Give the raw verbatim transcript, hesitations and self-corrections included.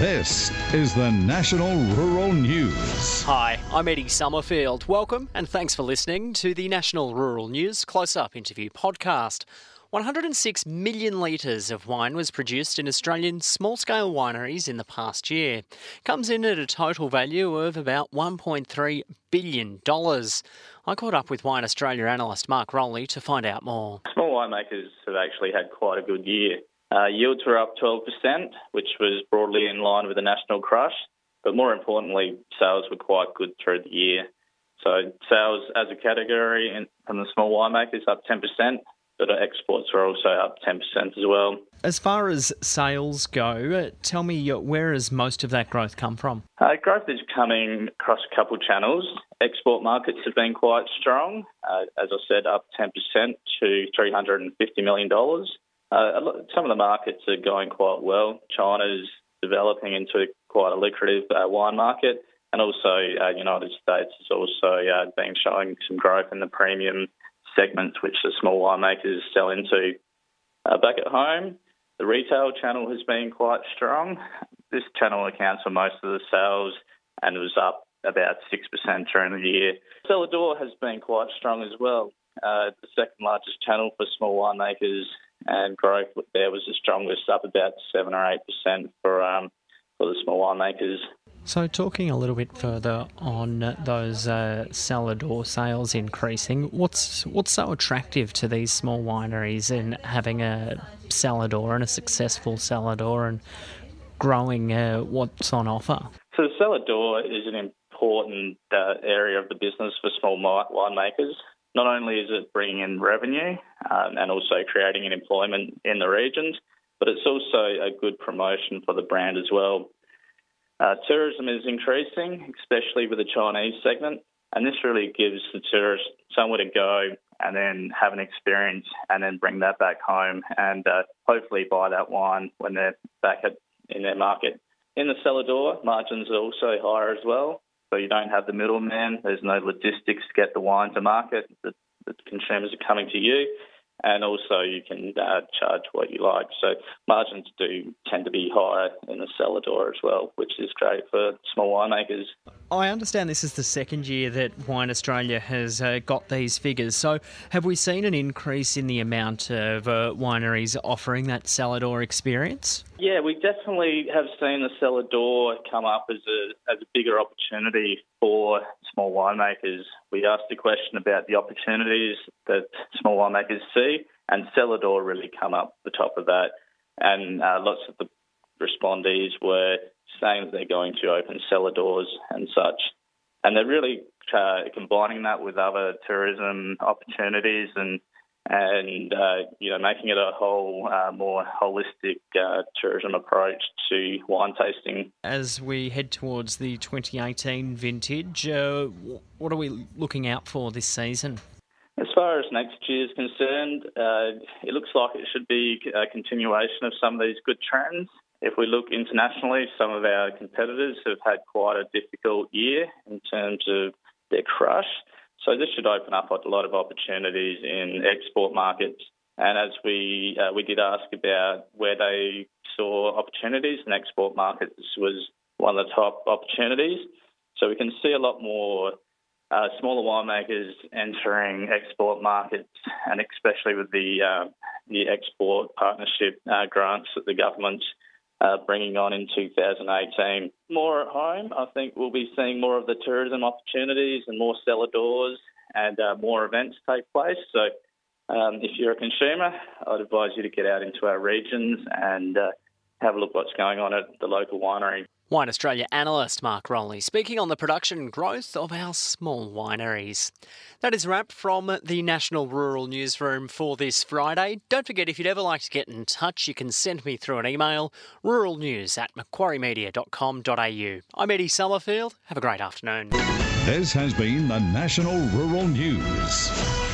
This is the National Rural News. Hi, I'm Eddie Summerfield. Welcome and thanks for listening to the National Rural News Close-Up interview podcast. one hundred six million litres of wine was produced in Australian small-scale wineries in the past year. Comes in at a total value of about one point three billion dollars. I caught up with Wine Australia analyst Mark Rowley to find out more. Small winemakers have actually had quite a good year. Uh, yields were up twelve percent, which was broadly in line with the national crush, but more importantly, sales were quite good through the year. So sales as a category in, from the small winemakers up ten percent, but exports were also up ten percent as well. As far as sales go, tell me where has most of that growth come from? Uh, growth is coming across a couple of channels. Export markets have been quite strong, uh, as I said, up ten percent to three hundred fifty million dollars. Uh, some of the markets are going quite well. China's developing into quite a lucrative uh, wine market, and also uh, United States has also uh, been showing some growth in the premium segments which the small winemakers sell into. Uh, back at home, the retail channel has been quite strong. This channel accounts for most of the sales and was up about six percent during the year. Cellar door has been quite strong as well. Uh, the second largest channel for small winemakers, and growth there was the strongest, up about seven or eight percent for um, for the small winemakers. So talking a little bit further on those uh, cellar door sales increasing, what's what's so attractive to these small wineries in having a cellar door and a successful cellar door and growing uh, what's on offer? So the cellar door is an important uh, area of the business for small winemakers. Not only is it bringing in revenue um, and also creating an employment in the regions, but it's also a good promotion for the brand as well. Uh, tourism is increasing, especially with the Chinese segment, and this really gives the tourists somewhere to go and then have an experience and then bring that back home and uh, hopefully buy that wine when they're back at, in their market. In the cellar door, margins are also higher as well. So you don't have the middleman. There's no logistics to get the wine to market. The, the consumers are coming to you, and also you can uh, charge what you like. So margins do tend to be higher in the cellar door as well, which is great for small winemakers. I understand this is the second year that Wine Australia has uh, got these figures. So have we seen an increase in the amount of uh, wineries offering that cellar door experience? Yeah, we definitely have seen the cellar door come up as a as a bigger opportunity for small winemakers. We asked a question about the opportunities that small winemakers see, and cellar door really come up the top of that. And uh, lots of the respondees were saying that they're going to open cellar doors and such. And they're really uh, combining that with other tourism opportunities and and uh, you know, making it a whole uh, more holistic uh, tourism approach to wine tasting. As we head towards the twenty eighteen vintage, uh, what are we looking out for this season? As far as next year is concerned, uh, it looks like it should be a continuation of some of these good trends. If we look internationally, some of our competitors have had quite a difficult year in terms of their crush. So this should open up a lot of opportunities in export markets. And as we uh, we did ask about where they saw opportunities, and export markets was one of the top opportunities. So we can see a lot more uh, smaller winemakers entering export markets, and especially with the uh, the export partnership uh, grants that the government's Uh, bringing on in two thousand eighteen. More at home, I think we'll be seeing more of the tourism opportunities and more cellar doors and uh, more events take place. So um, if you're a consumer, I'd advise you to get out into our regions and uh, have a look what's going on at the local winery. Wine Australia analyst Mark Rowley speaking on the production and growth of our small wineries. That is a wrap from the National Rural Newsroom for this Friday. Don't forget, if you'd ever like to get in touch, you can send me through an email, ruralnews at macquarie media dot com dot a u. I'm Eddie Summerfield. Have a great afternoon. This has been the National Rural News.